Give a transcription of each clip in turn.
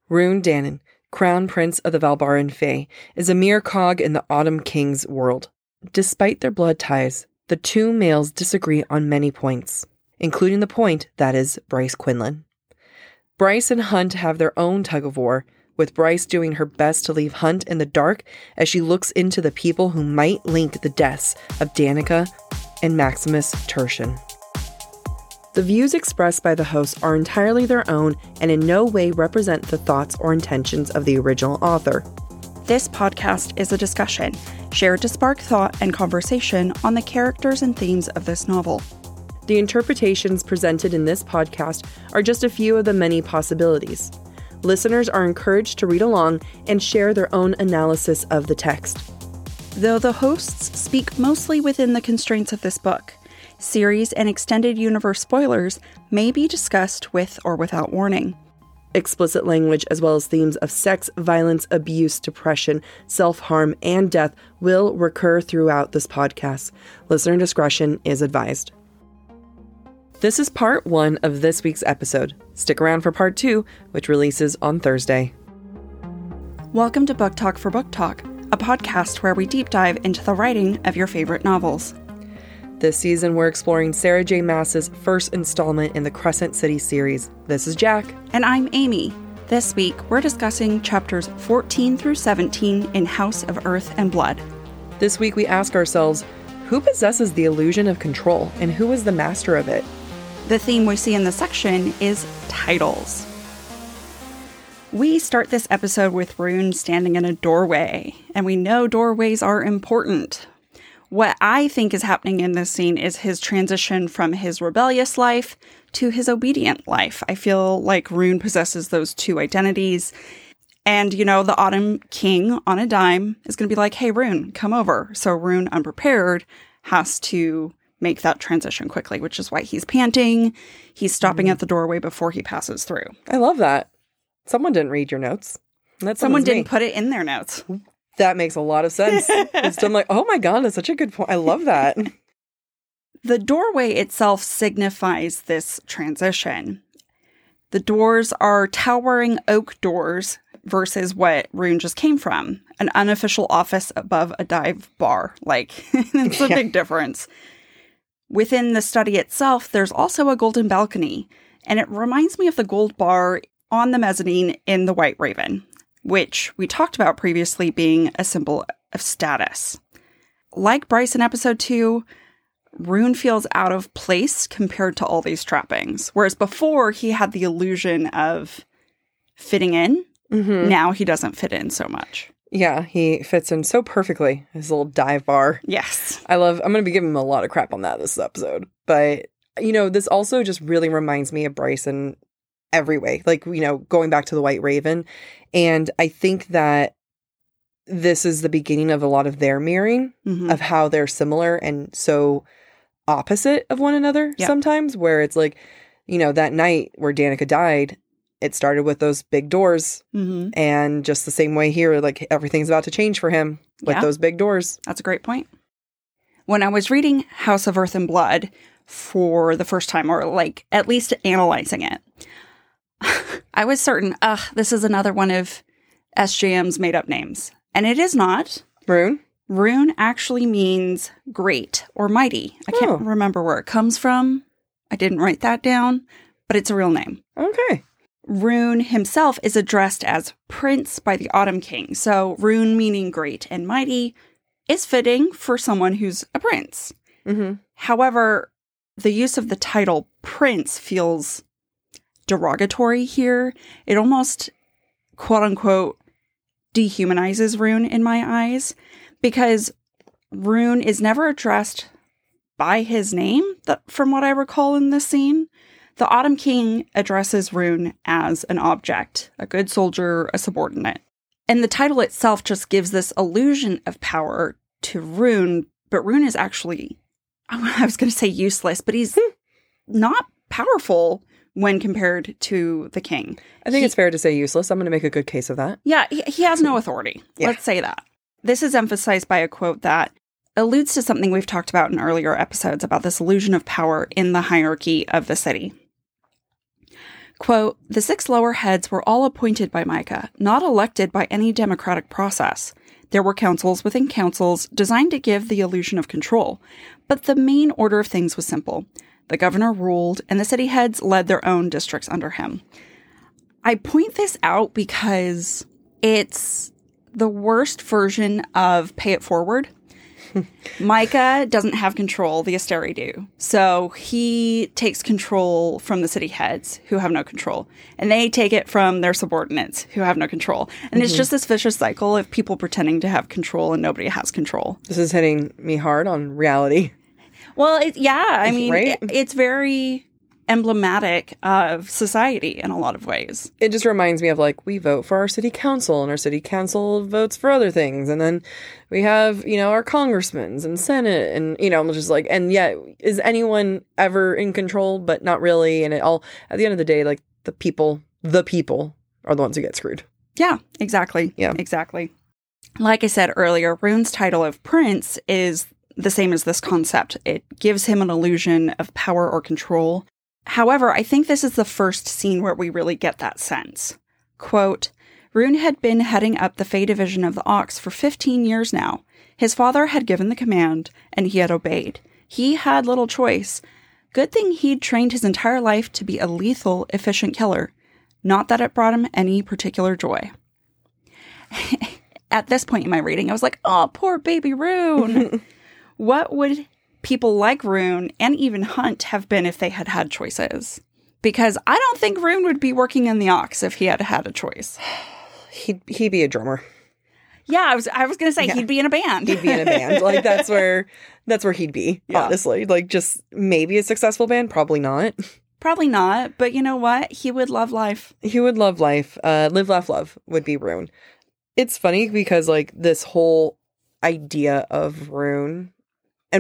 Rune Danon, Crown Prince of the Valbaran Fae, is a mere cog in the Autumn King's world. Despite their blood ties, the two males disagree on many points, including the point that is Bryce Quinlan. Bryce and Hunt have their own tug-of-war, with Bryce doing her best to leave Hunt in the dark as she looks into the people who might link the deaths of Danica and Maximus Tertian. The views expressed by the hosts are entirely their own and in no way represent the thoughts or intentions of the original author. This podcast is a discussion, shared to spark thought and conversation on the characters and themes of this novel. The interpretations presented in this podcast are just a few of the many possibilities. Listeners are encouraged to read along and share their own analysis of the text. Though the hosts speak mostly within the constraints of this book, series and extended universe spoilers may be discussed with or without warning. Explicit language as well as themes of sex, violence, abuse, depression, self-harm, and death will recur throughout this podcast. Listener discretion is advised. This is part 1 of this week's episode. Stick around for part 2, which releases on Thursday. Welcome to Book Talk for Book Talk, a podcast where we deep dive into the writing of your favorite novels. This season, we're exploring Sarah J. Maas's first installment in the Crescent City series. This is Jack. And I'm Amy. This week, we're discussing chapters 14 through 17 in House of Earth and Blood. This week, we ask ourselves, who possesses the illusion of control, and who is the master of it? The theme we see in the section is titles. We start this episode with Rune standing in a doorway, and we know doorways are important. What I think is happening in this scene is his transition from his rebellious life to his obedient life. I feel like Rune possesses those two identities. And, the Autumn King on a dime is going to be like, hey, Rune, come over. So Rune, unprepared, has to make that transition quickly, which is why he's panting. He's stopping at the doorway before he passes through. I love that. Someone didn't read your notes. Someone didn't put it in their notes. That makes a lot of sense. I'm like, oh my God, that's such a good point. I love that. The doorway itself signifies this transition. The doors are towering oak doors versus what Rune just came from, an unofficial office above a dive bar. It's a big difference. Within the study itself, there's also a golden balcony, and it reminds me of the gold bar on the mezzanine in The White Raven, which we talked about previously being a symbol of status. Like Bryce in episode 2, Rune feels out of place compared to all these trappings. Whereas before, he had the illusion of fitting in. Mm-hmm. Now he doesn't fit in so much. Yeah, he fits in so perfectly. His little dive bar. Yes. I'm going to be giving him a lot of crap on that this episode. But, this also just really reminds me of Bryce in every way. Going back to The White Raven. And I think that this is the beginning of a lot of their mirroring of how they're similar and so opposite of one another sometimes, where it's that night where Danica died, it started with those big doors. Mm-hmm. And just the same way here, everything's about to change for him with those big doors. That's a great point. When I was reading House of Earth and Blood for the first time, or at least analyzing it, I was certain, this is another one of SJM's made-up names. And it is not. Rune? Rune actually means great or mighty. I can't remember where it comes from. I didn't write that down, but it's a real name. Okay. Rune himself is addressed as Prince by the Autumn King. So Rune meaning great and mighty is fitting for someone who's a prince. Mm-hmm. However, the use of the title Prince feels derogatory here. It almost, quote unquote, dehumanizes Rune in my eyes, because Rune is never addressed by his name, from what I recall in this scene. The Autumn King addresses Rune as an object, a good soldier, a subordinate. And the title itself just gives this illusion of power to Rune, but Rune is actually, I was going to say useless, but he's not powerful when compared to the king. I think it's fair to say useless. I'm going to make a good case of that. Yeah, he has no authority. Let's say that. This is emphasized by a quote that alludes to something we've talked about in earlier episodes about this illusion of power in the hierarchy of the city. Quote, "The 6 lower heads were all appointed by Micah, not elected by any democratic process. There were councils within councils designed to give the illusion of control, but the main order of things was simple. The governor ruled, and the city heads led their own districts under him." I point this out because it's the worst version of pay it forward. Micah doesn't have control, the Asteri do. So he takes control from the city heads, who have no control. And they take it from their subordinates, who have no control. And it's just this vicious cycle of people pretending to have control and nobody has control. This is hitting me hard on reality. Well, I mean, right? It's very emblematic of society in a lot of ways. It just reminds me of like, we vote for our city council and our city council votes for other things. And then we have, our congressmen and senate and, just like, and yet is anyone ever in control? But not really. And it all, at the end of the day, like the people are the ones who get screwed. Yeah, exactly. Yeah, exactly. Like I said earlier, Rune's title of prince is the same as this concept. It gives him an illusion of power or control. However, I think this is the first scene where we really get that sense. Quote, "Rune had been heading up the Fey division of the Ox for 15 years now. His father had given the command, and he had obeyed. He had little choice. Good thing he'd trained his entire life to be a lethal, efficient killer. Not that it brought him any particular joy." At this point in my reading, I was like, oh, poor baby Rune. What would people like Rune and even Hunt have been if they had had choices? Because I don't think Rune would be working in the Ox if he had had a choice. He'd be a drummer. Yeah, I was going to say he'd be in a band. He'd be in a band. Like that's where he'd be, honestly. Like just maybe a successful band, probably not. Probably not, but you know what? He would love life. He would love life. Live, laugh, love would be Rune. It's funny because like this whole idea of Rune, and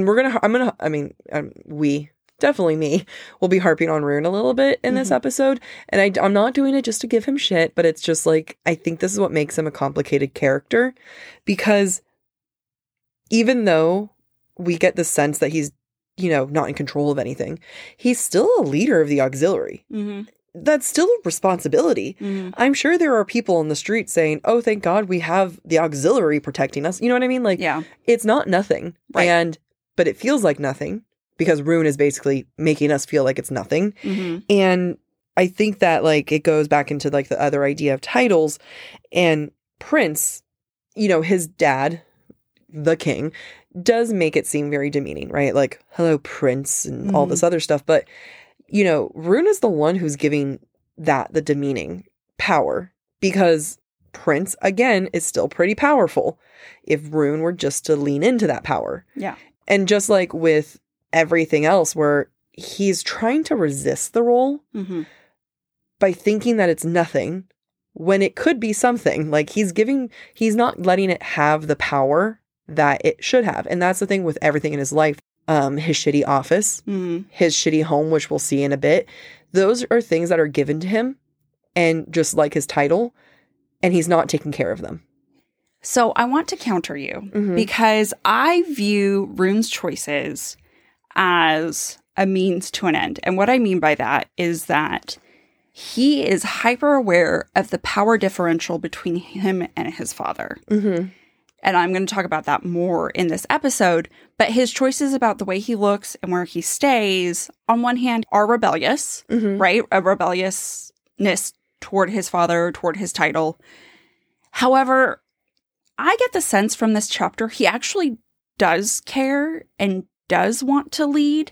we, definitely me, will be harping on Rune a little bit in this episode. And I'm not doing it just to give him shit, but it's just like, I think this is what makes him a complicated character. Because even though we get the sense that he's, not in control of anything, he's still a leader of the auxiliary. Mm-hmm. That's still a responsibility. Mm-hmm. I'm sure there are people in the street saying, oh, thank God we have the auxiliary protecting us. You know what I mean? Like, It's not nothing. Right. But it feels like nothing because Rune is basically making us feel like it's nothing. Mm-hmm. And I think that like it goes back into like the other idea of titles, and Prince, his dad, the king, does make it seem very demeaning, right? Like, hello, Prince, and all this other stuff. But, Rune is the one who's giving that the demeaning power, because Prince, again, is still pretty powerful if Rune were just to lean into that power. Yeah. And just like with everything else, where he's trying to resist the role by thinking that it's nothing when it could be something. Like he's not letting it have the power that it should have. And that's the thing with everything in his life. His shitty office, his shitty home, which we'll see in a bit. Those are things that are given to him, and just like his title, and he's not taking care of them. So I want to counter you because I view Rune's choices as a means to an end. And what I mean by that is that he is hyper aware of the power differential between him and his father. Mm-hmm. And I'm going to talk about that more in this episode. But his choices about the way he looks and where he stays, on one hand, are rebellious, right? A rebelliousness toward his father, toward his title. However, I get the sense from this chapter he actually does care and does want to lead.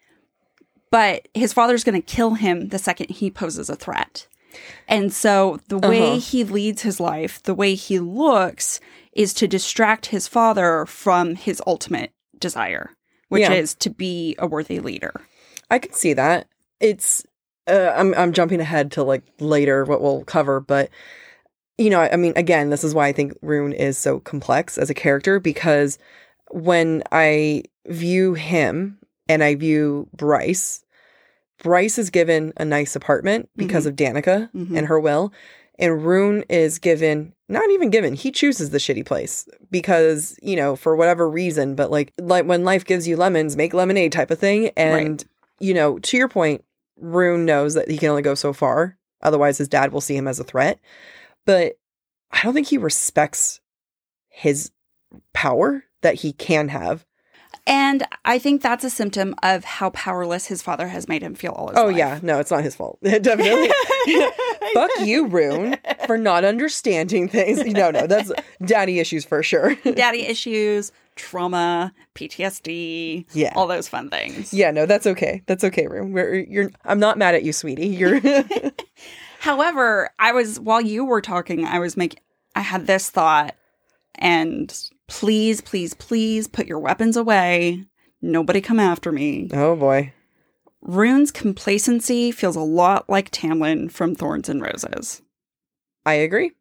But his father's going to kill him the second he poses a threat. And so the way he leads his life, the way he looks, is to distract his father from his ultimate desire, which is to be a worthy leader. I can see that. It's I'm jumping ahead to like later what we'll cover, but I mean, again, this is why I think Rune is so complex as a character, because when I view him and I view Bryce is given a nice apartment because of Danica and her will. And Rune is not even given, he chooses the shitty place because, for whatever reason, but like when life gives you lemons, make lemonade type of thing. And, to your point, Rune knows that he can only go so far. Otherwise, his dad will see him as a threat. But I don't think he respects his power that he can have. And I think that's a symptom of how powerless his father has made him feel all his life. Oh, yeah. No, it's not his fault. Definitely. Fuck you, Rune, for not understanding things. No, that's daddy issues for sure. Daddy issues, trauma, PTSD, all those fun things. Yeah, no, that's okay. That's okay, Rune. I'm not mad at you, sweetie. However, while you were talking, I had this thought, and please, please, please put your weapons away. Nobody come after me. Oh, boy. Rune's complacency feels a lot like Tamlin from Thorns and Roses. I agree.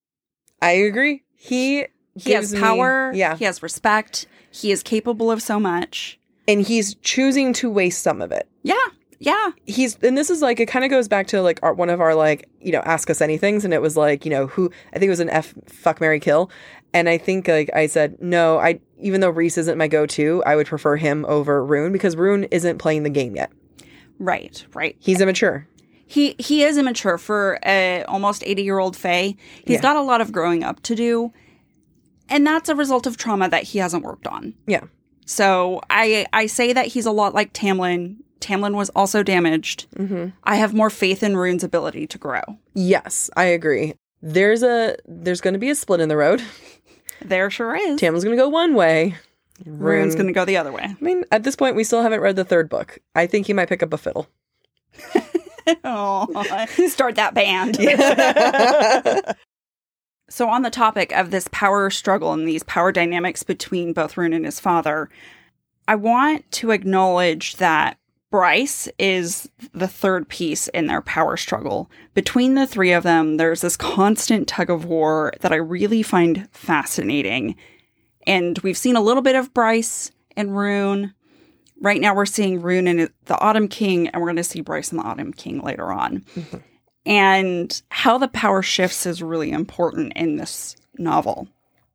He has power. Yeah. He has respect. He is capable of so much. And he's choosing to waste some of it. Yeah. Yeah. And this is like, it kind of goes back to like one of our like, ask us anythings. And it was like, who, I think it was an fuck, marry, kill. And I think like I said, no, even though Rhys isn't my go-to, I would prefer him over Rune because Rune isn't playing the game yet. Right. He's immature. He is immature for a almost 80-year-old Fae. He's got a lot of growing up to do. And that's a result of trauma that he hasn't worked on. Yeah. So I say that he's a lot like Tamlin. Tamlin was also damaged. Mm-hmm. I have more faith in Rune's ability to grow. Yes, I agree. There's going to be a split in the road. There sure is. Tamlin's going to go one way. Rune's going to go the other way. I mean, at this point, we still haven't read the third book. I think he might pick up a fiddle. Oh, start that band. So on the topic of this power struggle and these power dynamics between both Rune and his father, I want to acknowledge that Bryce is the third piece in their power struggle. Between the three of them, there's this constant tug of war that I really find fascinating. And we've seen a little bit of Bryce and Rune. Right now we're seeing Rune and the Autumn King, and we're going to see Bryce and the Autumn King later on. Mm-hmm. And how the power shifts is really important in this novel.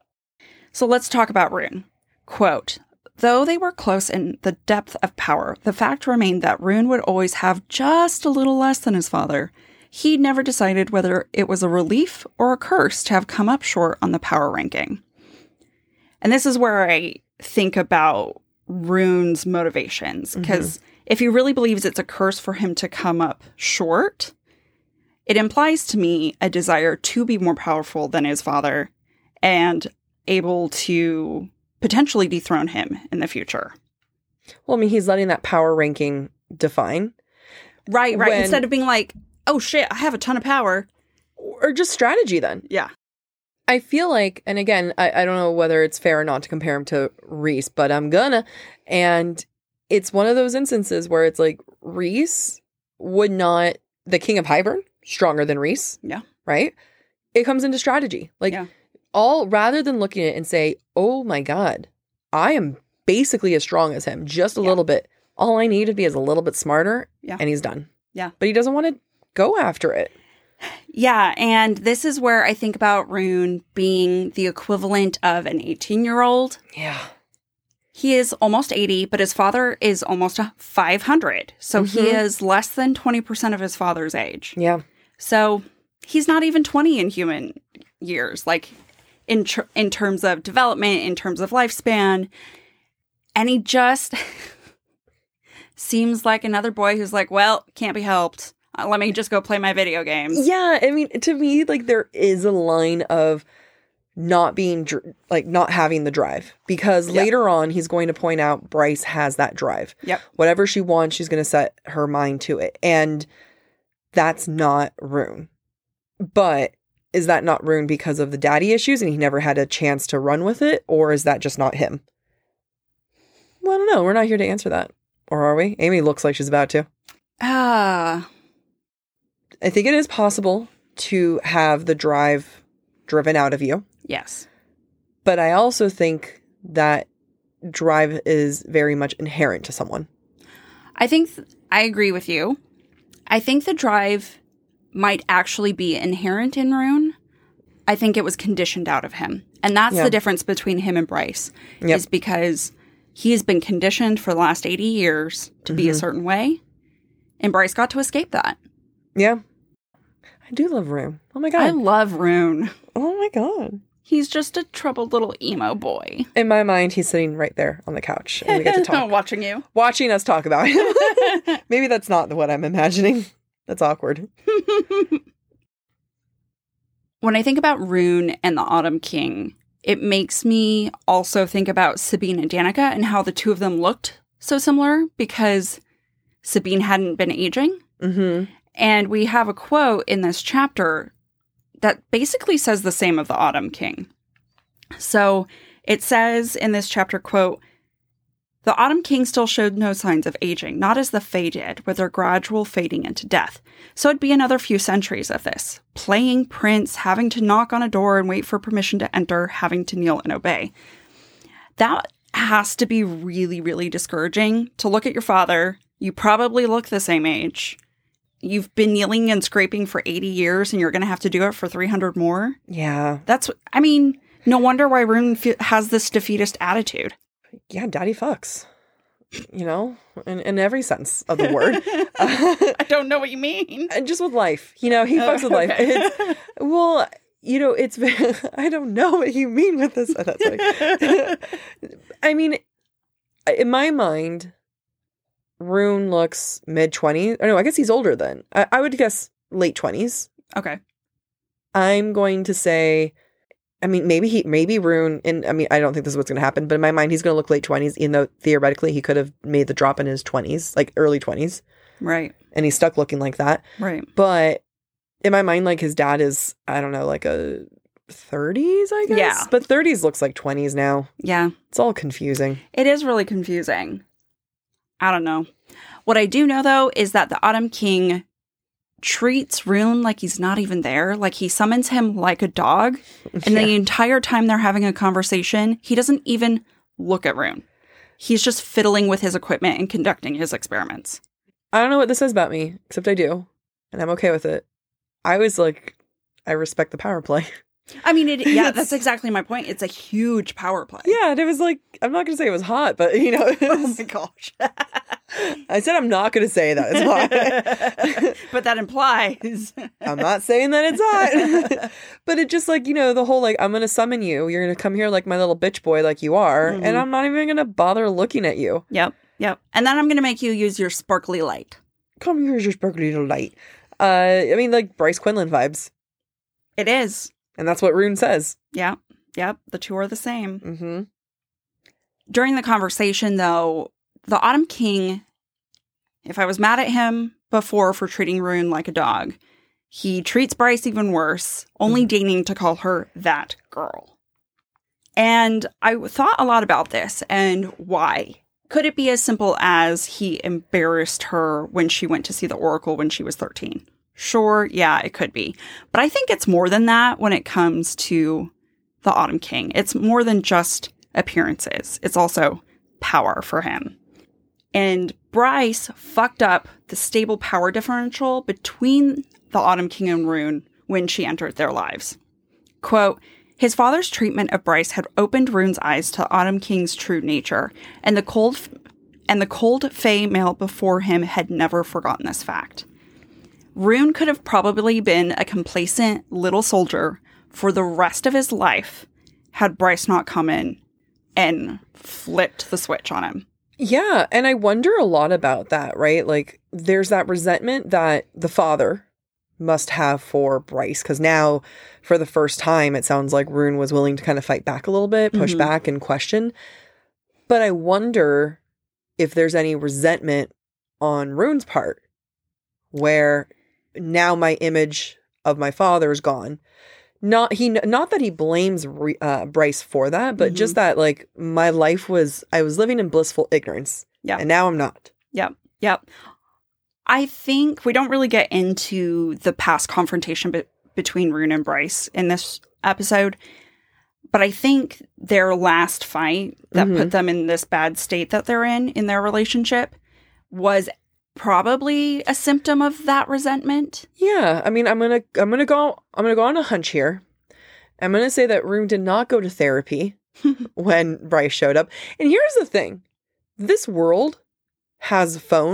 So let's talk about Rune. Quote, "Though they were close in the depth of power, the fact remained that Rune would always have just a little less than his father. He never decided whether it was a relief or a curse to have come up short on the power ranking." And this is where I think about Rune's motivations, because if he really believes it's a curse for him to come up short, it implies to me a desire to be more powerful than his father and able to potentially dethrone him in the future. Well, I mean, he's letting that power ranking define. Right. Instead of being like, oh shit, I have a ton of power. Or just strategy then. Yeah. I feel like, and again, I don't know whether it's fair or not to compare him to Rhys, but I'm gonna. And it's one of those instances where it's like Rhys would not, the King of Hybern, stronger than Rhys. Yeah. Right? It comes into strategy. Like, rather than looking at it and say, oh my God, I am basically as strong as him, just a little bit. All I need to be is a little bit smarter, and he's done. Yeah. But he doesn't want to go after it. Yeah, and this is where I think about Rune being the equivalent of an 18-year-old. Yeah. He is almost 80, but his father is almost 500. So he is less than 20% of his father's age. Yeah. So he's not even 20 in human years, like in terms of development, in terms of lifespan. And he just seems like another boy who's like, well, can't be helped. Let me just go play my video games. Yeah, I mean, to me, like, there is a line of not being, not having the drive. Because later on, he's going to point out Bryce has that drive. Yep. Whatever she wants, she's going to set her mind to it. And that's not Rune. But is that not Rune because of the daddy issues and he never had a chance to run with it? Or is that just not him? Well, I don't know. We're not here to answer that. Or are we? Amy looks like she's about to. I think it is possible to have the drive driven out of you. Yes. But I also think that drive is very much inherent to someone. I think I agree with you. I think the drive might actually be inherent in Rune. I think it was conditioned out of him. And that's the difference between him and Bryce. Is because he's been conditioned for the last 80 years to be a certain way. And Bryce got to escape that. Yeah. I do love Rune. Oh my God. I love Rune. Oh my God. He's just a troubled little emo boy. In my mind, he's sitting right there on the couch and we get to talk. Watching you. Watching us talk about him. Maybe that's not what I'm imagining. That's awkward. When I think about Rune and the Autumn King, it makes me also think about Sabine and Danica and how the two of them looked so similar because Sabine hadn't been aging. Mm-hmm. And we have a quote in this chapter that basically says the same of the Autumn King. So it says in this chapter, quote, "The Autumn King still showed no signs of aging, not as the Fae did, with their gradual fading into death. So it'd be another few centuries of this. Playing prince, having to knock on a door and wait for permission to enter, having to kneel and obey." That has to be really, really discouraging to look at your father. You probably look the same age. You've been kneeling and scraping for 80 years and you're going to have to do it for 300 more. Yeah. No wonder why Rune has this defeatist attitude. Yeah, daddy fucks. You know, in every sense of the word. I don't know what you mean. And just with life. You know, he fucks with life. Okay. I don't know what you mean with this. That's like, I mean, in my mind, Rune looks mid-20s. Or no, I guess he's older then. I would guess late 20s. Okay. I'm going to say, I mean, maybe Rune, and I mean, I don't think this is what's going to happen, but in my mind, he's going to look late 20s, even though theoretically he could have made the drop in his 20s, like early 20s. Right. And he's stuck looking like that. Right. But in my mind, like his dad is, I don't know, like a 30s, I guess? Yeah. But 30s looks like 20s now. Yeah. It's all confusing. It is really confusing. I don't know. What I do know, though, is that the Autumn King treats Rune like he's not even there. Like he summons him like a dog. And the entire time they're having a conversation, he doesn't even look at Rune. He's just fiddling with his equipment and conducting his experiments. I don't know what this says about me, except I do. And I'm okay with it. I was like, I respect the power play. I mean, that's exactly my point. It's a huge power play. Yeah, and it was like, I'm not going to say it was hot, but you know. Oh my gosh. I said I'm not going to say that it's hot. But that implies. I'm not saying that it's hot. But it just like, you know, the whole like, I'm going to summon you. You're going to come here like my little bitch boy like you are. Mm-hmm. And I'm not even going to bother looking at you. Yep. And then I'm going to make you use your sparkly light. Come use your sparkly little light. I mean, like Bryce Quinlan vibes. It is. And that's what Rune says. Yeah. Yep. The two are the same. Mm-hmm. During the conversation, though, the Autumn King, if I was mad at him before for treating Rune like a dog, he treats Bryce even worse, only deigning to call her that girl. And I thought a lot about this and why. Could it be as simple as he embarrassed her when she went to see the Oracle when she was 13? Sure, yeah, it could be. But I think it's more than that when it comes to the Autumn King. It's more than just appearances. It's also power for him. And Bryce fucked up the stable power differential between the Autumn King and Rune when she entered their lives. Quote, "His father's treatment of Bryce had opened Rune's eyes to Autumn King's true nature, and the cold Fae male before him had never forgotten this fact. Rune could have probably been a complacent little soldier for the rest of his life had Bryce not come in and flipped the switch on him." Yeah, and I wonder a lot about that, right? Like, there's that resentment that the father must have for Bryce, because now, for the first time, it sounds like Rune was willing to kind of fight back a little bit, push back and question. But I wonder if there's any resentment on Rune's part, where now my image of my father is gone. Not that he blames Bryce for that, but just that like my life I was living in blissful ignorance. Yeah. And now I'm not. Yep. I think we don't really get into the past confrontation between Rune and Bryce in this episode, but I think their last fight that put them in this bad state that they're in their relationship was probably a symptom of that resentment. Yeah, I mean, I'm gonna go on a hunch here. I'm gonna say that Rune did not go to therapy when Bryce showed up. And here's the thing: this world has phones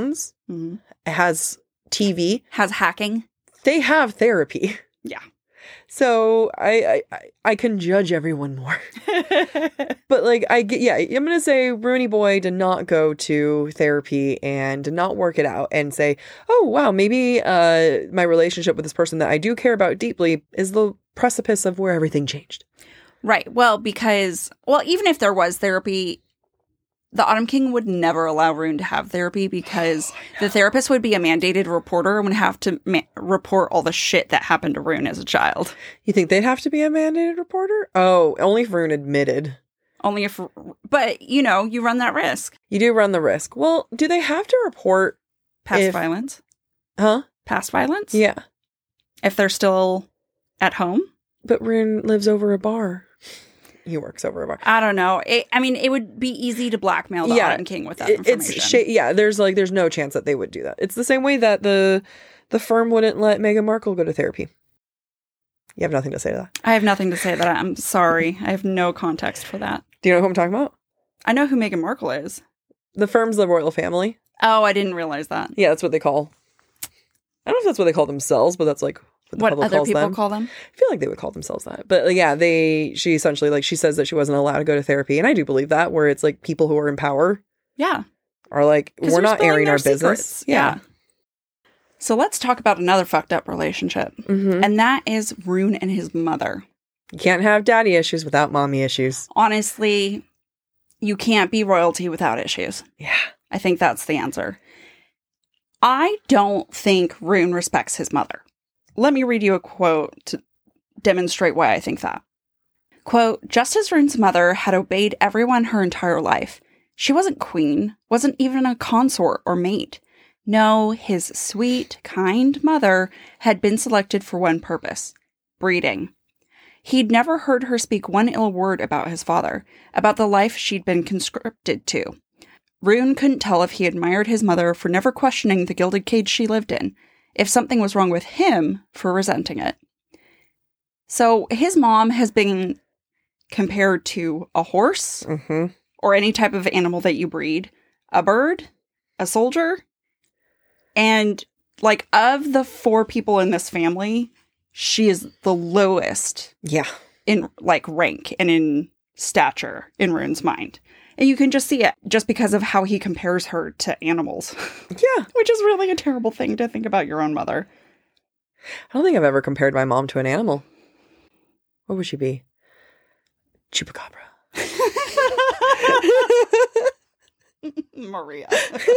has TV, has hacking. They have therapy. Yeah. So I can judge everyone more. But like, I'm going to say Rooney Boy did not go to therapy and did not work it out and say, oh, wow, maybe my relationship with this person that I do care about deeply is the precipice of where everything changed. Right. Well, because, even if there was therapy, the Autumn King would never allow Rune to have therapy because the therapist would be a mandated reporter and would have to report all the shit that happened to Rune as a child. You think they'd have to be a mandated reporter? Oh, only if Rune admitted. Only if, but you run that risk. You do run the risk. Well, do they have to report past violence? Huh? Past violence? Yeah. If they're still at home? But Rune lives over a bar. He works over a bar. I don't know. It would be easy to blackmail the Autumn King with that information. There's no chance that they would do that. It's the same way that the firm wouldn't let Meghan Markle go to therapy. You have nothing to say to that. I have nothing to say to that. I'm sorry. I have no context for that. Do you know who I'm talking about? I know who Meghan Markle is. The firm's the royal family. Oh, I didn't realize that. Yeah, that's what they call. I don't know if that's what they call themselves, but that's like what other people call them. I feel like they would call themselves that. But yeah, she essentially, like, she says that she wasn't allowed to go to therapy. And I do believe that, where it's like people who are in power. Yeah. Are like, we're not airing our business. Yeah. So let's talk about another fucked up relationship. Mm-hmm. And that is Rune and his mother. You can't have daddy issues without mommy issues. Honestly, you can't be royalty without issues. Yeah. I think that's the answer. I don't think Rune respects his mother. Let me read you a quote to demonstrate why I think that. Quote, just as Rune's mother had obeyed everyone her entire life, she wasn't queen, wasn't even a consort or mate. No, his sweet, kind mother had been selected for one purpose, breeding. He'd never heard her speak one ill word about his father, about the life she'd been conscripted to. Rune couldn't tell if he admired his mother for never questioning the gilded cage she lived in, if something was wrong with him for resenting it. So his mom has been compared to a horse, or any type of animal that you breed, a bird, a soldier, and like of the 4 people in this family, she is the lowest. Yeah. In like rank and in stature in Rune's mind. And you can just see it just because of how he compares her to animals. Yeah. Which is really a terrible thing to think about your own mother. I don't think I've ever compared my mom to an animal. What would she be? Chupacabra. Maria.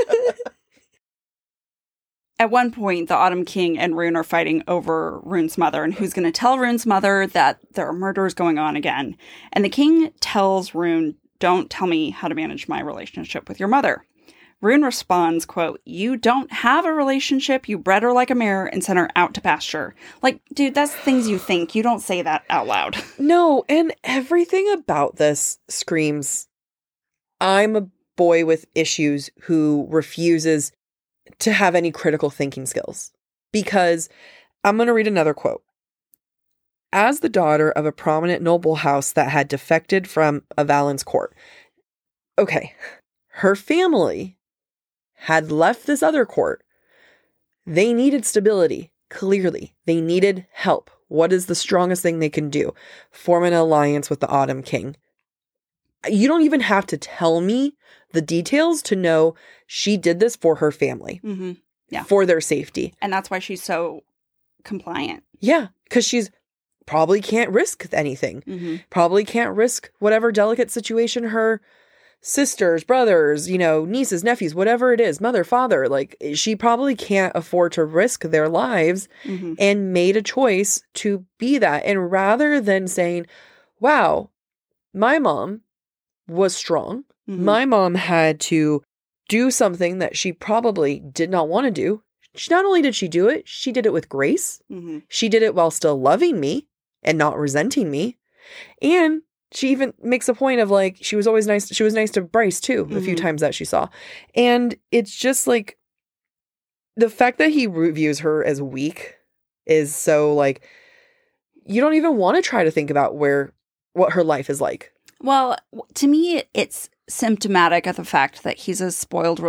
At one point, the Autumn King and Rune are fighting over Rune's mother and who's going to tell Rune's mother that there are murders going on again. And the king tells Rune, don't tell me how to manage my relationship with your mother. Rune responds, quote, you don't have a relationship. You bred her like a mare and sent her out to pasture. Like, dude, that's things you think. You don't say that out loud. No, and everything about this screams, I'm a boy with issues who refuses to have any critical thinking skills. Because I'm going to read another quote. As the daughter of a prominent noble house that had defected from a Valens court. Okay, her family had left this other court. They needed stability, clearly. They needed help. What is the strongest thing they can do? Form an alliance with the Autumn King. You don't even have to tell me the details to know she did this for her family. Mm-hmm. Yeah. For their safety. And that's why she's so compliant. Yeah, because she's probably can't risk anything. Mm-hmm. Probably can't risk whatever delicate situation her sisters, brothers, nieces, nephews, whatever it is, mother, father, like she probably can't afford to risk their lives and made a choice to be that. And rather than saying, wow, my mom was strong. My mom had to do something that she probably did not want to do. Not only did she do it, she did it with grace. She did it while still loving me and not resenting me. And she even makes a point of like, she was always nice. She was nice to Bryce too, a few times that she saw. And it's just like, the fact that he views her as weak is so like, you don't even want to try to think about what her life is like. Well, to me, it's symptomatic of the fact that he's a spoiled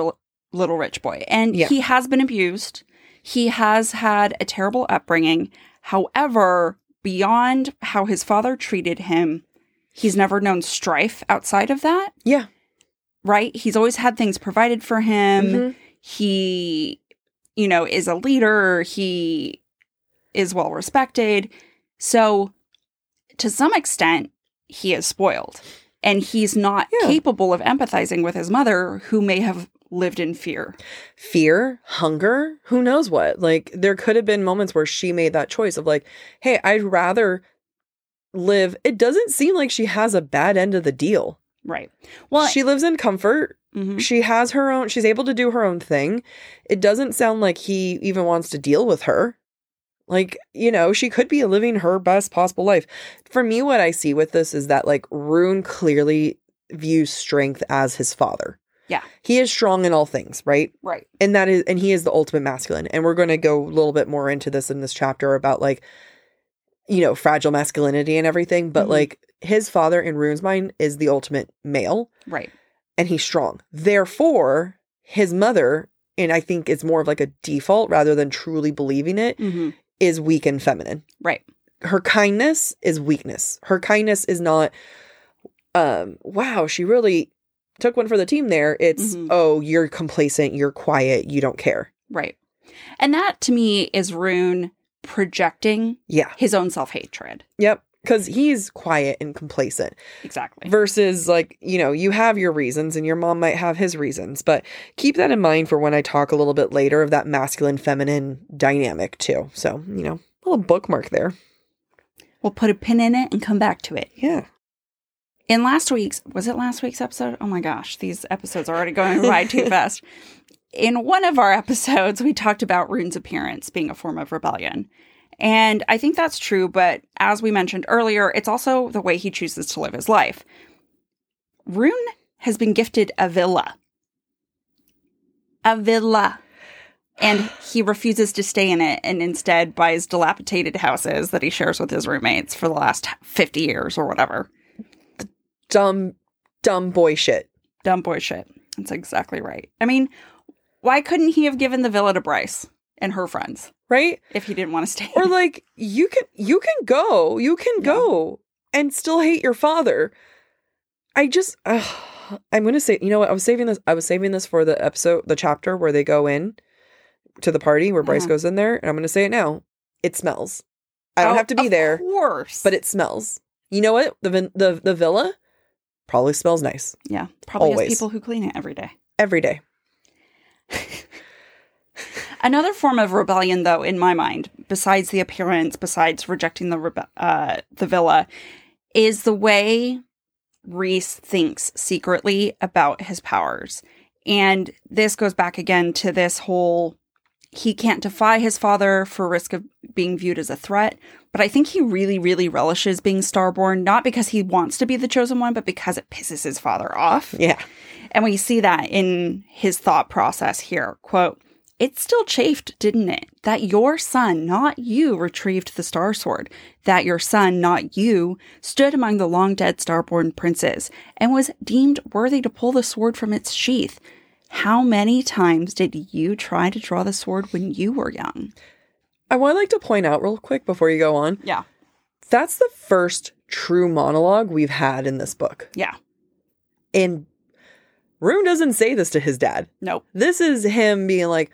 little rich boy. And Yeah. he has been abused. He has had a terrible upbringing. However, beyond how his father treated him, he's never known strife outside of that. Yeah. Right? He's always had things provided for him. Mm-hmm. He, is a leader. He is well respected. So, to some extent, he is spoiled. And he's not capable of empathizing with his mother, who may have lived in fear. Fear, hunger, who knows what? Like, there could have been moments where she made that choice of like, hey, I'd rather live. It doesn't seem like she has a bad end of the deal. Right. Well, she lives in comfort. Mm-hmm. She has her own, she's able to do her own thing. It doesn't sound like he even wants to deal with her. Like, she could be living her best possible life. For me, what I see with this is that, like, Rune clearly views strength as his father. Yeah. He is strong in all things, right? Right. And he is the ultimate masculine. And we're going to go a little bit more into this in this chapter about, like, fragile masculinity and everything. But, like, his father in Rune's mind is the ultimate male. Right. And he's strong. Therefore, his mother, and I think it's more of like a default rather than truly believing it, is weak and feminine. Right. Her kindness is weakness. Her kindness is not, wow, she really took one for the team there. It's, oh, you're complacent, you're quiet, you don't care. Right. And that, to me, is Rune projecting his own self-hatred. Yep. Because he's quiet and complacent. Exactly. Versus, like, you have your reasons and your mom might have his reasons. But keep that in mind for when I talk a little bit later of that masculine-feminine dynamic, too. So, a little bookmark there. We'll put a pin in it and come back to it. Yeah. In last week's episode? Oh my gosh, these episodes are already going by too fast. In one of our episodes, we talked about Rune's appearance being a form of rebellion. And I think that's true, but as we mentioned earlier, it's also the way he chooses to live his life. Rune has been gifted a villa. A villa. And he refuses to stay in it and instead buys dilapidated houses that he shares with his roommates for the last 50 years or whatever. Dumb boy shit. Dumb boy shit. That's exactly right. I mean, why couldn't he have given the villa to Bryce and her friends? Right? If he didn't want to stay. Or like, you can go and still hate your father. I'm going to say, you know what? I was saving this for the chapter where they go in to the party where Bryce goes in there. And I'm going to say it now. It smells. I don't have to be there. Of course. But it smells. You know what? The villa probably smells nice. Yeah. Probably Always. has people who clean it every day. Every day. Another form of rebellion, though, in my mind, besides the appearance, besides rejecting the villa, is the way Rhys thinks secretly about his powers. And this goes back again to this whole, he can't defy his father for risk of being viewed as a threat. But I think he really, really relishes being Starborn, not because he wants to be the chosen one, but because it pisses his father off. Yeah. And we see that in his thought process here. Quote, "It still chafed, didn't it, that your son, not you, retrieved the Star Sword, that your son, not you, stood among the long-dead Starborn princes, and was deemed worthy to pull the sword from its sheath. How many times did you try to draw the sword when you were young?" I would like to point out real quick before you go on. Yeah. That's the first true monologue we've had in this book. Yeah. And Rune doesn't say this to his dad. Nope. This is him being like,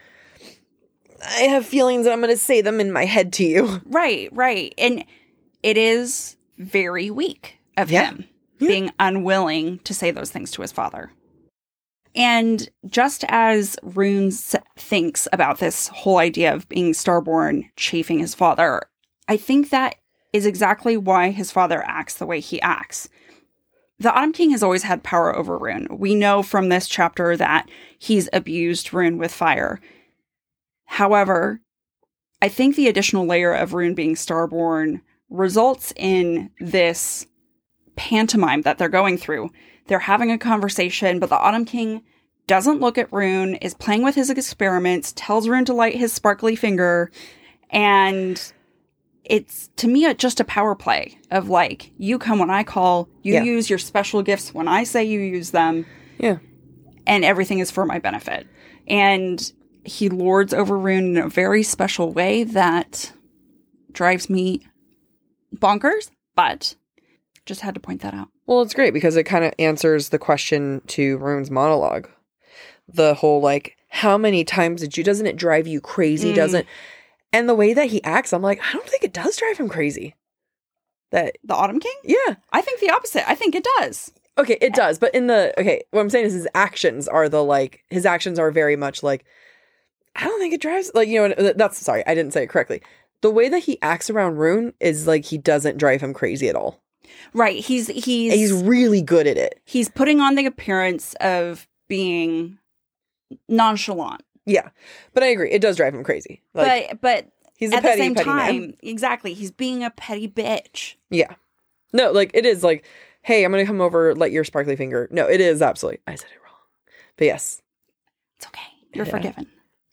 I have feelings and I'm going to say them in my head to you. Right. And it is very weak of him being unwilling to say those things to his father. And just as Rune thinks about this whole idea of being Starborn chafing his father, I think that is exactly why his father acts the way he acts. The Autumn King has always had power over Rune. We know from this chapter that he's abused Rune with fire. However, I think the additional layer of Rune being Starborn results in this pantomime that they're going through. They're having a conversation, but the Autumn King doesn't look at Rune, is playing with his experiments, tells Rune to light his sparkly finger, and it's, to me, just a power play of like, you come when I call, you use your special gifts when I say you use them, and everything is for my benefit. And he lords over Rune in a very special way that drives me bonkers, but just had to point that out. Well, it's great because it kind of answers the question to Rune's monologue. The whole, like, how many times doesn't it drive you crazy? And the way that he acts, I'm like, I don't think it does drive him crazy. That The Autumn King? Yeah. I think the opposite. I think it does. Okay, it does. But what I'm saying is his actions are very much like, I don't think it drives, like, you know, sorry, I didn't say it correctly. The way that he acts around Rune is like he doesn't drive him crazy at all. Right. He's really good at it. He's putting on the appearance of being nonchalant. Yeah. But I agree. It does drive him crazy. Like, but he's a at petty, the same petty time, man. exactly. He's being a petty bitch. Yeah. No, like, it is like, hey, I'm going to come over, let your sparkly finger. No, it is absolutely. I said it wrong. But yes. It's okay. You're forgiven.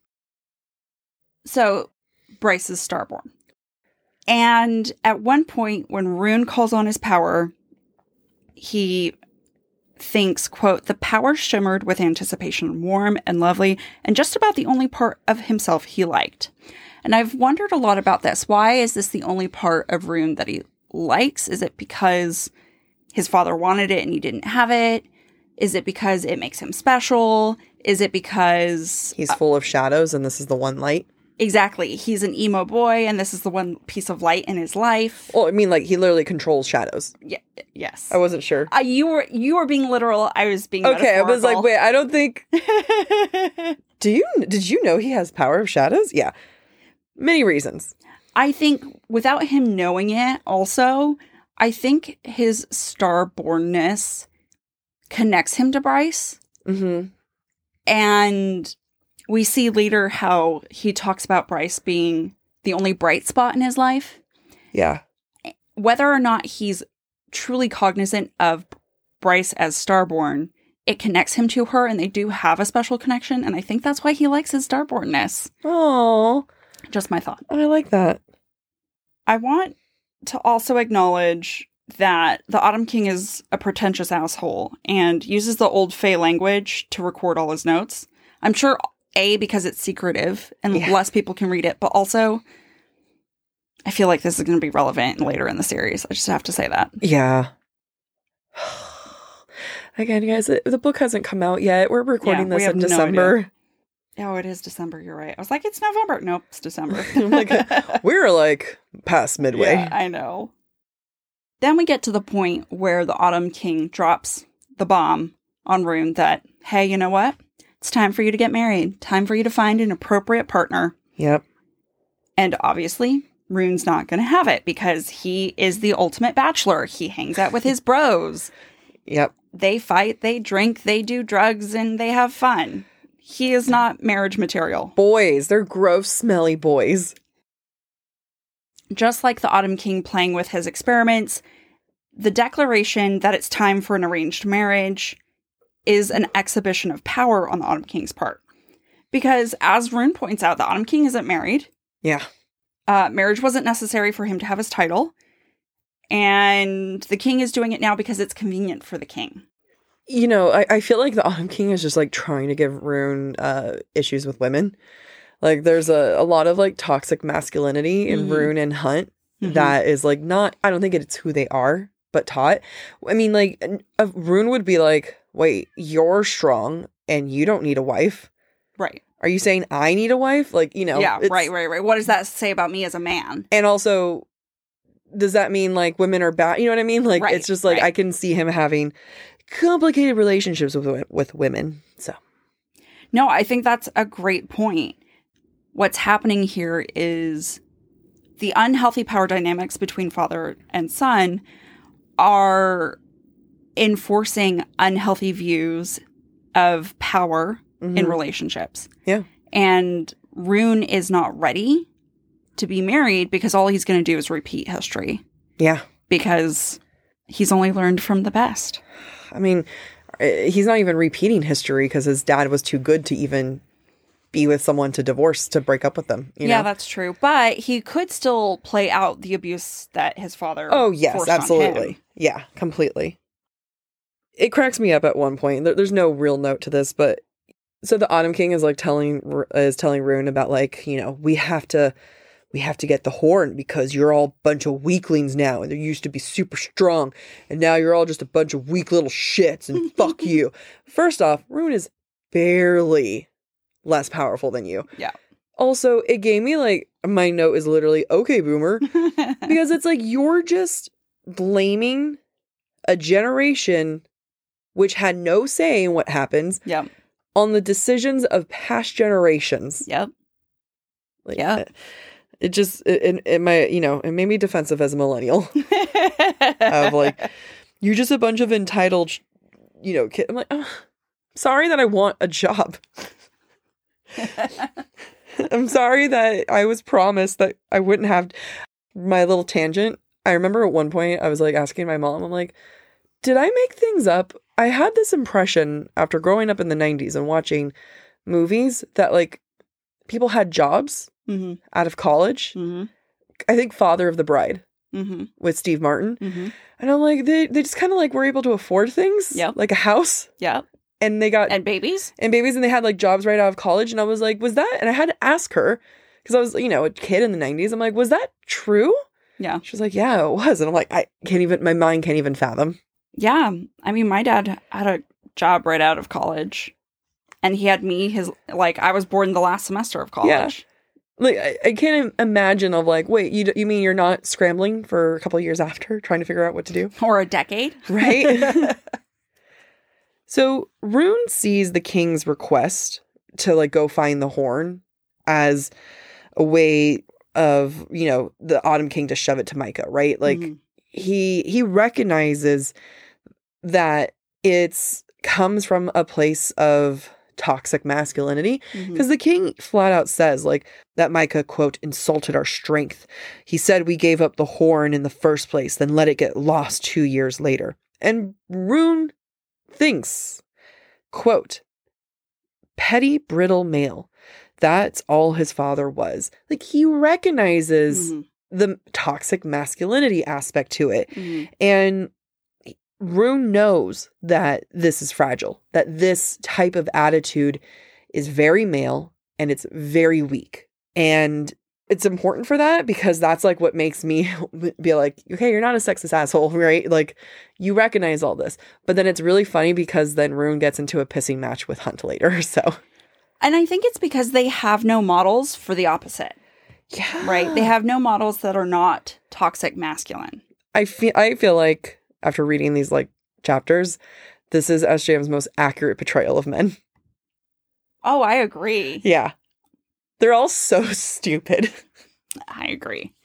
So, Bryce is starborn. And at one point, when Rune calls on his power, he thinks, quote, the power shimmered with anticipation, warm and lovely, and just about the only part of himself he liked. And I've wondered a lot about this. Why is this the only part of Rune that he likes? Is it because his father wanted it and he didn't have it? Is it because it makes him special? Is it because he's full of shadows and this is the one light? Exactly. He's an emo boy and this is the one piece of light in his life. Well, I mean, like, he literally controls shadows. Yeah. Yes. I wasn't sure. You were being literal. I was being okay. I was like, wait, I don't think. Did you know he has power of shadows? Yeah. Many reasons. I think without him knowing it also, I think his starbornness connects him to Bryce. Mm-hmm. And we see later how he talks about Bryce being the only bright spot in his life. Yeah. Whether or not he's truly cognizant of Bryce as starborn, it connects him to her and they do have a special connection. And I think that's why he likes his starbornness. Oh, just my thought. I like that. I want to also acknowledge that the Autumn King is a pretentious asshole and uses the old Fae language to record all his notes. I'm sure because it's secretive and less people can read it, but also I feel like this is going to be relevant later in the series. I just have to say that. Yeah. Again, guys, the book hasn't come out yet. We're recording this in December. Oh, it is December. You're right. I was like, it's November. Nope, it's December. We're like past midway. Yeah, I know. Then we get to the point where the Autumn King drops the bomb on Rune that, hey, you know what? It's time for you to get married. Time for you to find an appropriate partner. Yep. And obviously, Rune's not going to have it because he is the ultimate bachelor. He hangs out with his bros. Yep. They fight, they drink, they do drugs, and they have fun. He is not marriage material. Boys. They're gross, smelly boys. Just like the Autumn King playing with his experiments, the declaration that it's time for an arranged marriage is an exhibition of power on the Autumn King's part. Because, as Rune points out, the Autumn King isn't married. Yeah. Marriage wasn't necessary for him to have his title. And the king is doing it now because it's convenient for the king. You know, I feel like the Autumn King is just, like, trying to give Rune issues with women. Like, there's a lot of, like, toxic masculinity in Rune and Hunt that is, like, not... I don't think it's who they are, but taught. I mean, like, Rune would be like, wait, you're strong and you don't need a wife? Right. Are you saying I need a wife? Like, you know. Yeah, right. What does that say about me as a man? And also, does that mean, like, women are bad? You know what I mean? Like, it's just, like, I can see him having complicated relationships with women, so. No, I think that's a great point. What's happening here is the unhealthy power dynamics between father and son are enforcing unhealthy views of power in relationships. Yeah. And Rune is not ready to be married because all he's going to do is repeat history. Yeah. Because he's only learned from the best. I mean, he's not even repeating history because his dad was too good to even be with someone to break up with them. You know? That's true. But he could still play out the abuse that his father yes, absolutely. On him. Yeah, completely. It cracks me up at one point. There's no real note to this, but So the Autumn King is like telling Rune about like, we have to get the horn because you're all a bunch of weaklings now, and they used to be super strong, and now you're all just a bunch of weak little shits, and fuck you. First off, Rune is barely less powerful than you. Yeah. Also, it gave me like, my note is literally, okay, boomer, because it's like you're just blaming a generation which had no say in what happens. Yep. On the decisions of past generations. Yep. Like, yeah. It made me defensive as a millennial. Of like, you're just a bunch of entitled, kid. I'm like, oh, sorry that I want a job. I'm sorry that I was promised that I wouldn't have my little tangent. I remember at one point I was like asking my mom, I'm like, did I make things up? I had this impression after growing up in the 90s and watching movies that like people had jobs out of college. Mm-hmm. I think Father of the Bride with Steve Martin. Mm-hmm. And I'm like, they just kind of like were able to afford things. Yep. Like a house. Yep. And they got... And babies. And they had like jobs right out of college. And I was like, was that... And I had to ask her because I was, a kid in the 90s. I'm like, was that true? Yeah. She was like, yeah, it was. And I'm like, my mind can't even fathom. Yeah. I mean, my dad had a job right out of college. And he had me, I was born the last semester of college. Yeah. Like, I can't imagine of like, wait, you mean you're not scrambling for a couple of years after trying to figure out what to do? Or a decade. Right? So Rune sees the king's request to like go find the horn as a way of, the Autumn King to shove it to Micah, right? Like he recognizes that it's comes from a place of toxic masculinity because the king flat out says like that Micah, quote, insulted our strength. He said we gave up the horn in the first place, then let it get lost 2 years later. And Rune thinks, quote, petty, brittle male. That's all his father was. Like he recognizes the toxic masculinity aspect to it. And Rune knows that this is fragile, that this type of attitude is very male and it's very weak. And it's important for that because that's like what makes me be like, okay, you're not a sexist asshole, right? Like you recognize all this. But then it's really funny because then Rune gets into a pissing match with Hunt later. So, and I think it's because they have no models for the opposite. Yeah. Right? They have no models that are not toxic masculine. I feel like after reading these like chapters, this is SJM's most accurate portrayal of men. Oh, I agree. Yeah. They're all so stupid. I agree.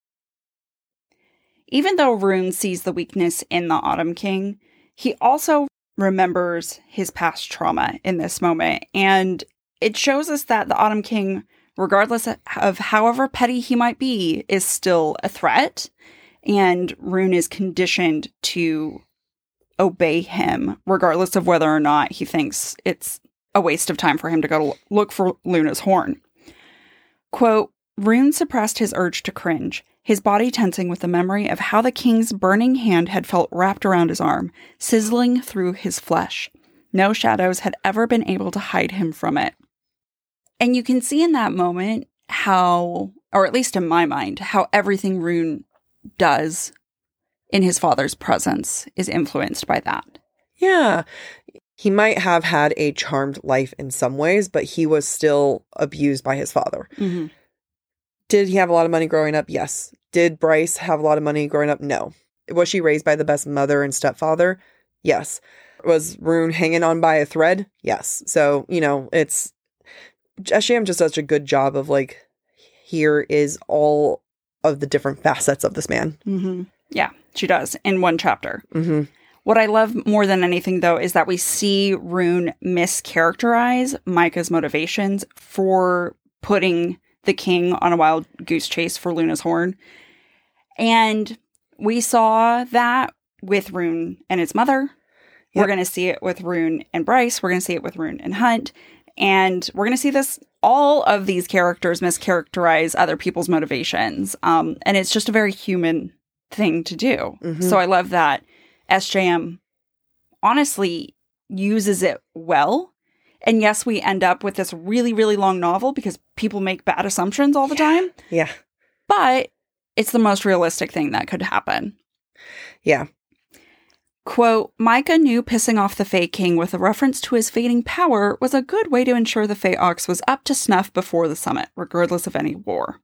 Even though Rune sees the weakness in the Autumn King, he also remembers his past trauma in this moment. And it shows us that the Autumn King, regardless of however petty he might be, is still a threat. And Rune is conditioned to obey him, regardless of whether or not he thinks it's a waste of time for him to go look for Luna's horn. Quote, Rune suppressed his urge to cringe, his body tensing with the memory of how the king's burning hand had felt wrapped around his arm, sizzling through his flesh. No shadows had ever been able to hide him from it. And you can see in that moment how, or at least in my mind, how everything Rune does in his father's presence is influenced by that. Yeah. He might have had a charmed life in some ways, but he was still abused by his father. Mm-hmm. Did he have a lot of money growing up? Yes. Did Bryce have a lot of money growing up? No. Was she raised by the best mother and stepfather? Yes. Was Rune hanging on by a thread? Yes. So, it's... SJM just does a good job of like, here is all of the different facets of this man. Mm-hmm. Yeah, she does in one chapter. Mm-hmm. What I love more than anything, though, is that we see Rune mischaracterize Micah's motivations for putting the king on a wild goose chase for Luna's horn. And we saw that with Rune and his mother. Yep. We're going to see it with Rune and Bryce. We're going to see it with Rune and Hunt. And we're going to see this, all of these characters mischaracterize other people's motivations. And it's just a very human thing to do. Mm-hmm. So I love that SJM honestly uses it well And yes, we end up with this really, really long novel because people make bad assumptions all the time. Yeah. But it's the most realistic thing that could happen. Yeah. Quote, Micah knew pissing off the Fae King with a reference to his fading power was a good way to ensure the Fae Ox was up to snuff before the summit, regardless of any war.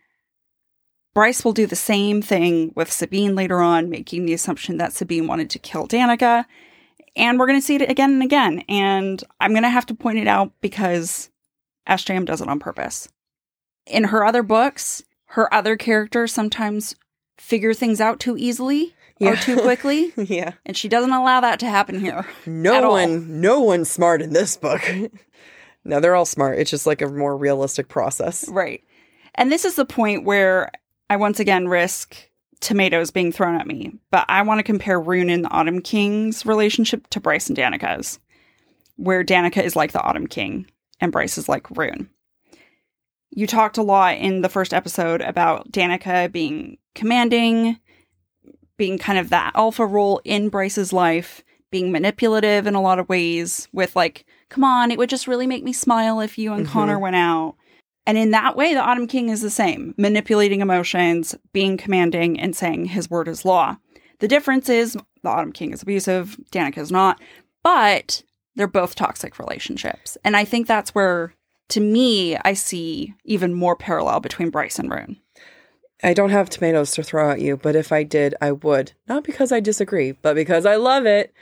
Bryce will do the same thing with Sabine later on, making the assumption that Sabine wanted to kill Danica. And we're going to see it again and again. And I'm going to have to point it out because SJM does it on purpose. In her other books, her other characters sometimes figure things out too easily. Or too quickly. Yeah. And she doesn't allow that to happen here. No one's smart in this book. No, they're all smart. It's just like a more realistic process. Right. And this is the point where I once again risk tomatoes being thrown at me. But I want to compare Rune and the Autumn King's relationship to Bryce and Danica's. Where Danica is like the Autumn King and Bryce is like Rune. You talked a lot in the first episode about Danica being commanding, being kind of that alpha role in Bryce's life, being manipulative in a lot of ways with like, come on, it would just really make me smile if you and Connor went out. And in that way, the Autumn King is the same, manipulating emotions, being commanding, and saying his word is law. The difference is the Autumn King is abusive, Danica is not, but they're both toxic relationships. And I think that's where, to me, I see even more parallel between Bryce and Rune. I don't have tomatoes to throw at you, but if I did, I would. Not because I disagree, but because I love it.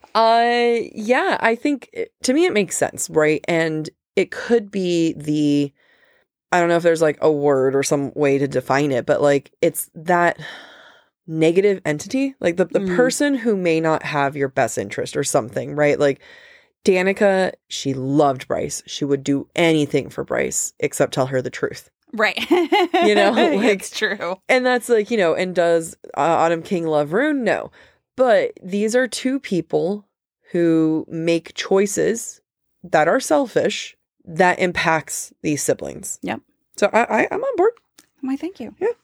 Yeah, I think, to me, it makes sense, right? And it could be I don't know if there's like a word or some way to define it, but like, it's that negative entity, like the person who may not have your best interest or something, right? Like, Danica, she loved Bryce. She would do anything for Bryce except tell her the truth. Right. You know, like, it's true. And that's like, you know, and does Autumn King love Rune? No. But these are two people who make choices that are selfish that impacts these siblings. Yep. So I'm on board. Why, thank you. Yeah.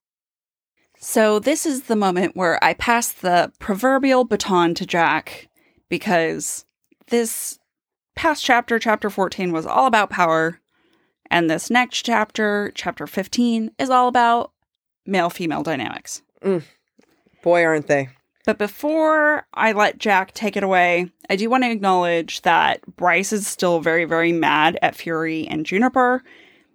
So this is the moment where I pass the proverbial baton to Jack because this past chapter, chapter 14, was all about power. And this next chapter, chapter 15, is all about male-female dynamics. Boy, aren't they. But before I let Jack take it away, I do want to acknowledge that Bryce is still very, very mad at Fury and Juniper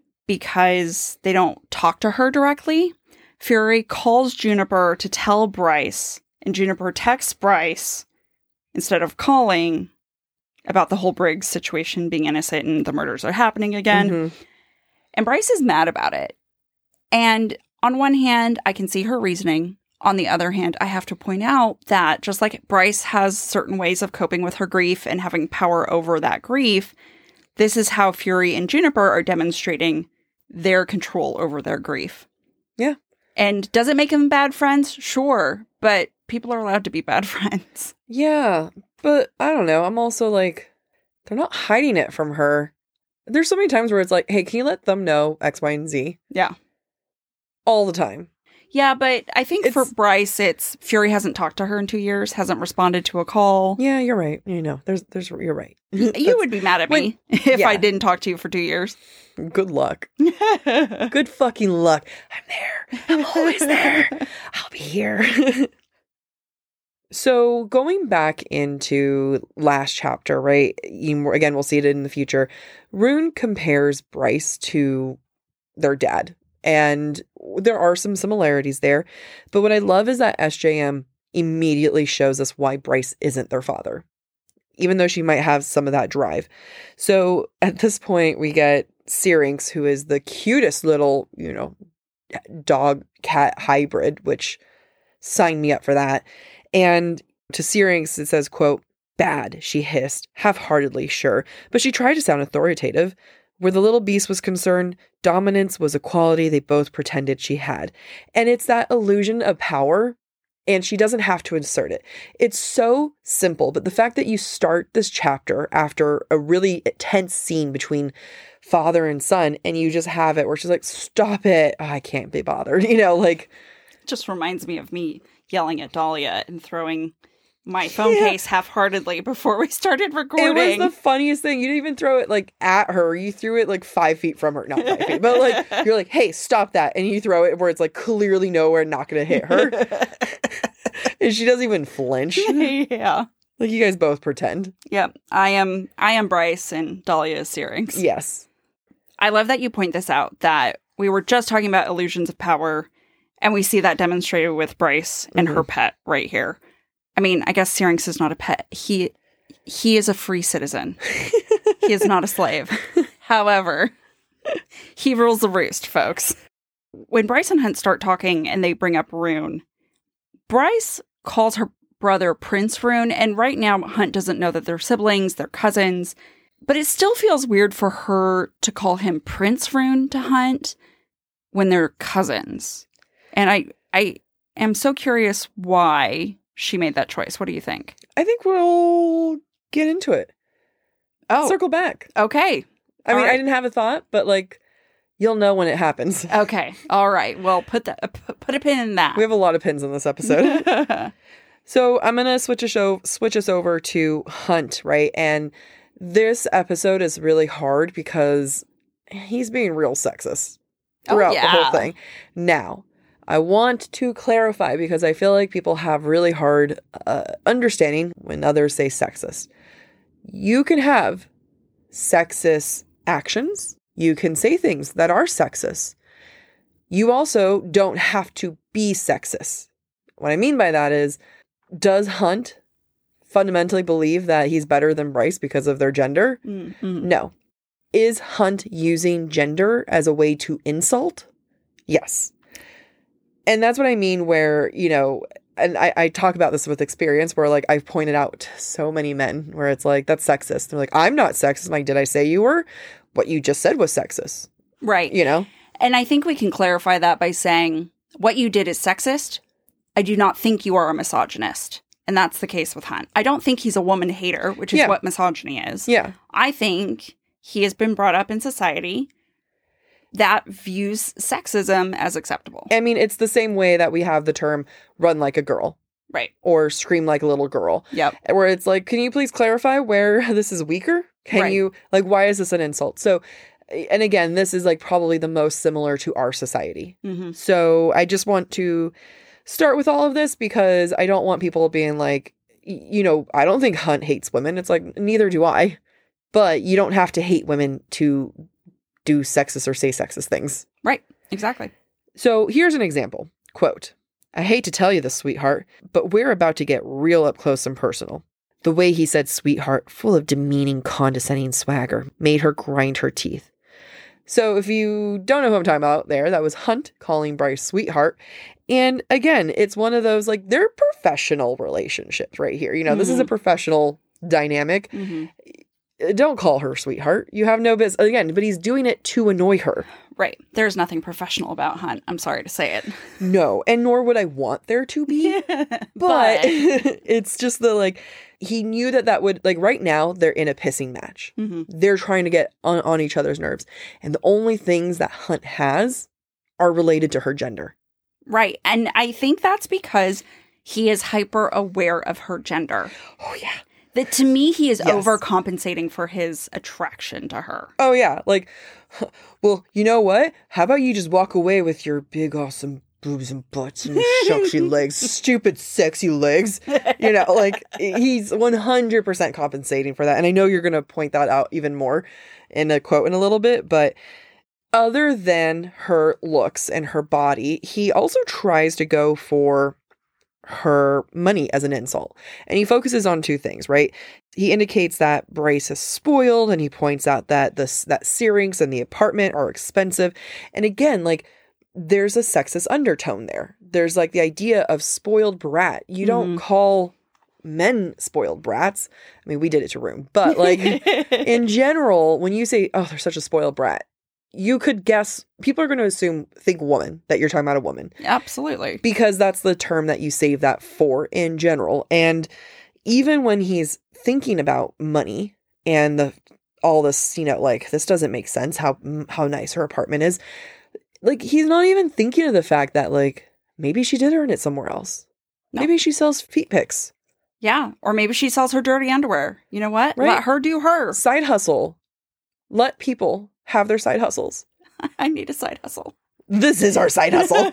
because they don't talk to her directly. Fury calls Juniper to tell Bryce, and Juniper texts Bryce instead of calling about the whole Briggs situation being innocent and the murders are happening again. And Bryce is mad about it. And on one hand, I can see her reasoning. On the other hand, I have to point out that just like Bryce has certain ways of coping with her grief and having power over that grief, this is how Fury and Juniper are demonstrating their control over their grief. Yeah. And does it make them bad friends? Sure. But people are allowed to be bad friends. Yeah. But I don't know. I'm also like, they're not hiding it from her. There's so many times where it's like, hey, can you let them know X, Y, and Z? Yeah. All the time. Yeah, but I think for Bryce, it's Fury hasn't talked to her in 2 years, hasn't responded to a call. Yeah, you're right. You know, you're right. You would be mad at me if I didn't talk to you for 2 years. Good luck. Good fucking luck. I'm there. I'm always there. I'll be here. So going back into last chapter, right? Again, we'll see it in the future. Rune compares Bryce to their dad. And there are some similarities there. But what I love is that SJM immediately shows us why Bryce isn't their father, even though she might have some of that drive. So at this point, we get Syrinx, who is the cutest little, you know, dog-cat hybrid, which sign me up for that. And to Syrinx, it says, quote, "Bad," she hissed, half-heartedly, sure, but she tried to sound authoritative. Where the little beast was concerned, dominance was a quality they both pretended she had. And it's that illusion of power, and she doesn't have to insert it. It's so simple, but the fact that you start this chapter after a really tense scene between father and son, and you just have it where she's like, stop it, I can't be bothered, you know, like. Just reminds me of me yelling at Dahlia and throwing my phone case half-heartedly before we started recording. It was the funniest thing. You didn't even throw it like at her. You threw it like 5 feet from her. Not 5 feet, but like you're like, hey, stop that. And you throw it where it's like clearly nowhere, not going to hit her. And she doesn't even flinch. Yeah. Like you guys both pretend. Yep. I am Bryce and Dahlia is Syrinx. Yes. I love that you point this out, that we were just talking about illusions of power, and we see that demonstrated with Bryce and her pet right here. I mean, I guess Syrinx is not a pet. He is a free citizen. He is not a slave. However, he rules the roost, folks. When Bryce and Hunt start talking and they bring up Rune, Bryce calls her brother Prince Rune, and right now Hunt doesn't know that they're siblings, they're cousins, but it still feels weird for her to call him Prince Rune to Hunt when they're cousins. And I am so curious why she made that choice. What do you think? I think we'll get into it. Oh. Circle back. Okay. I mean, right. I didn't have a thought, but like, you'll know when it happens. Okay. All right. Well, put a pin in that. We have a lot of pins in this episode. So I'm going to switch us over to Hunt, right? And this episode is really hard because he's being real sexist throughout the whole thing. Now, I want to clarify because I feel like people have really hard understanding when others say sexist. You can have sexist actions. You can say things that are sexist. You also don't have to be sexist. What I mean by that is, does Hunt fundamentally believe that he's better than Bryce because of their gender? Mm-hmm. No. Is Hunt using gender as a way to insult? Yes. And that's what I mean where, you know, and I talk about this with experience where like I've pointed out to so many men where it's like, that's sexist. They're like, I'm not sexist. I'm like, did I say you were? What you just said was sexist. Right. You know? And I think we can clarify that by saying what you did is sexist. I do not think you are a misogynist. And that's the case with Hunt. I don't think he's a woman hater, which is what misogyny is. Yeah. I think he has been brought up in society that views sexism as acceptable. I mean, it's the same way that we have the term run like a girl. Right. Or scream like a little girl. Yep. Where it's like, can you please clarify where this is weaker? Can you, like, why is this an insult? So, and again, this is like probably the most similar to our society. Mm-hmm. So I just want to start with all of this because I don't want people being like, you know, I don't think Hunt hates women. It's like, neither do I. But you don't have to hate women to do sexist or say sexist things. Right. Exactly. So here's an example. Quote, I hate to tell you this, sweetheart, but we're about to get real up close and personal. The way he said sweetheart, full of demeaning, condescending swagger, made her grind her teeth. So if you don't know who I'm talking about there, that was Hunt calling Bryce sweetheart. And again, it's one of those, like, they're professional relationships right here. You know, this is a professional dynamic. Mm-hmm. Don't call her sweetheart. You have no business. Again, but he's doing it to annoy her. Right. There's nothing professional about Hunt. I'm sorry to say it. No, and nor would I want there to be. But it's just the, like, he knew that would, like, right now, they're in a pissing match. Mm-hmm. They're trying to get on each other's nerves. And the only things that Hunt has are related to her gender. Right. And I think that's because he is hyper aware of her gender. Oh, yeah. That to me, he is overcompensating for his attraction to her. Oh, yeah. Like, well, you know what? How about you just walk away with your big, awesome boobs and butts and sexy legs, stupid, sexy legs. You know, like, he's 100% compensating for that. And I know you're going to point that out even more in a quote in a little bit, but other than her looks and her body, he also tries to go for her money as an insult. And he focuses on two things, right? He indicates that Bryce is spoiled, and he points out that that Syrinx and the apartment are expensive. And again, like, there's a sexist undertone there. There's like the idea of spoiled brat. You don't call men spoiled brats. I mean, we did it to Rune, but like in general, when you say, oh, they're such a spoiled brat, you could guess, people are going to think woman, that you're talking about a woman. Absolutely. Because that's the term that you save that for in general. And even when he's thinking about money and all this, you know, like, this doesn't make sense, how nice her apartment is. Like, he's not even thinking of the fact that, like, maybe she did earn it somewhere else. No. Maybe she sells feet pics. Yeah. Or maybe she sells her dirty underwear. You know what? Right? Let her do her. Side hustle. Let people have their side hustles. I need a side hustle. This is our side hustle.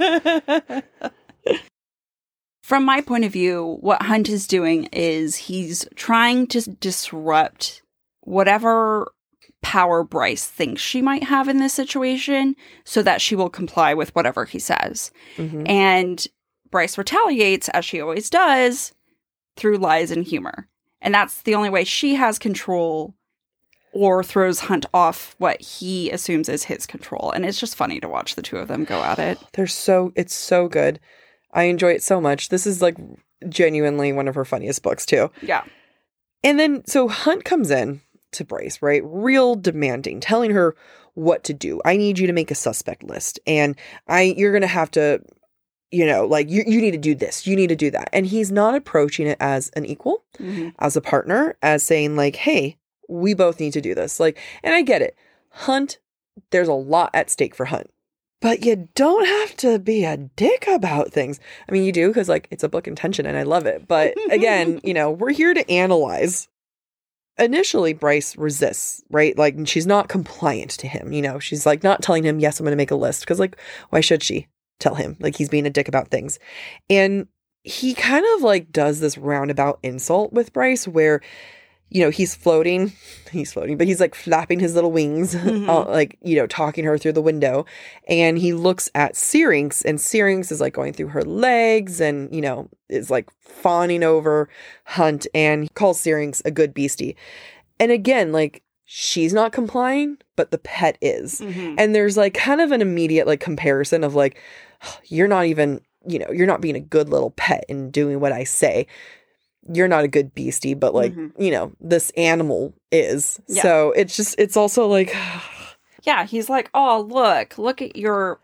From my point of view, what Hunt is doing is he's trying to disrupt whatever power Bryce thinks she might have in this situation so that she will comply with whatever he says. Mm-hmm. And Bryce retaliates, as she always does, through lies and humor. And that's the only way she has control or throws Hunt off what he assumes is his control. And it's just funny to watch the two of them go at it. It's so good. I enjoy it so much. This is like genuinely one of her funniest books too. Yeah. And then, so Hunt comes in to Bryce, right? Real demanding, telling her what to do. I need you to make a suspect list. And you're going to have to, like you need to do this. You need to do that. And he's not approaching it as an equal, as a partner, as saying like, hey, we both need to do this. Like, and I get it. Hunt, there's a lot at stake for Hunt. But you don't have to be a dick about things. I mean, you do because, like, it's a book in tension and I love it. But again, we're here to analyze. Initially, Bryce resists, right? Like, she's not compliant to him. She's like not telling him, yes, I'm going to make a list. Because, like, why should she tell him? Like, he's being a dick about things. And he kind of like does this roundabout insult with Bryce where, he's floating, but he's like flapping his little wings, talking her through the window. And he looks at Syrinx, and Syrinx is like going through her legs and, is like fawning over Hunt, and he calls Syrinx a good beastie. And again, like, she's not complying, but the pet is. Mm-hmm. And there's like kind of an immediate like comparison of like, you're not even, you're not being a good little pet and doing what I say. You're not a good beastie, but like, this animal is. Yeah. So it's also like. Yeah, he's like, oh, look at your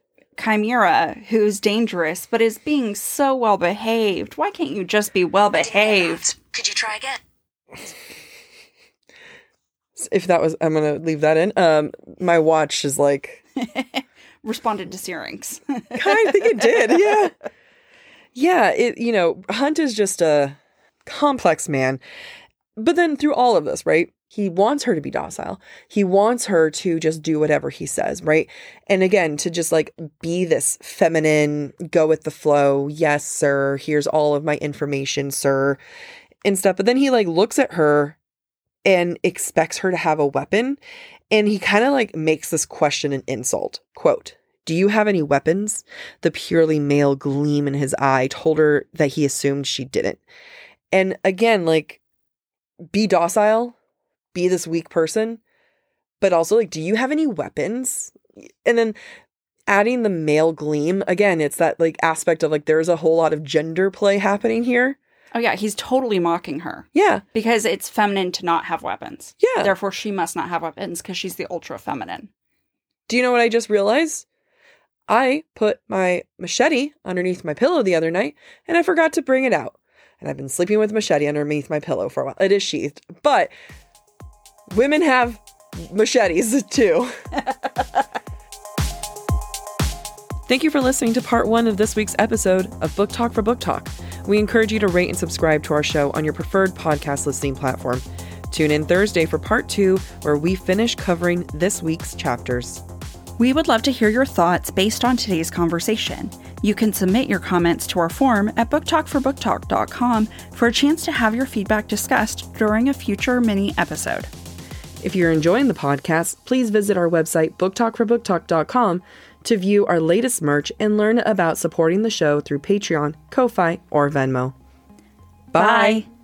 chimera who's dangerous, but is being so well behaved. Why can't you just be well behaved? Could you try again? If that was, I'm going to leave that in. My watch is like. Responded to Syrinx. I think it did, yeah. Yeah, Hunt is just a complex man. But then through all of this, right, he wants her to be docile. He wants her to just do whatever he says, right? And again, to just like be this feminine, go with the flow. Yes, sir. Here's all of my information, sir, and stuff. But then he like looks at her and expects her to have a weapon. And he kind of like makes this question an insult. Quote, "Do you have any weapons?" The purely male gleam in his eye told her that he assumed she didn't. And again, like, be docile, be this weak person, but also like, do you have any weapons? And then adding the male gleam, again, it's that like aspect of like, there's a whole lot of gender play happening here. Oh yeah, he's totally mocking her. Yeah. Because it's feminine to not have weapons. Yeah. Therefore, she must not have weapons because she's the ultra feminine. Do you know what I just realized? I put my machete underneath my pillow the other night and I forgot to bring it out. And I've been sleeping with machete underneath my pillow for a while. It is sheathed, but women have machetes too. Thank you for listening to part 1 of this week's episode of Book Talk for Book Talk. We encourage you to rate and subscribe to our show on your preferred podcast listening platform. Tune in Thursday for part 2, where we finish covering this week's chapters. We would love to hear your thoughts based on today's conversation. You can submit your comments to our form at booktalkforbooktalk.com for a chance to have your feedback discussed during a future mini episode. If you're enjoying the podcast, please visit our website, booktalkforbooktalk.com, to view our latest merch and learn about supporting the show through Patreon, Ko-Fi, or Venmo. Bye.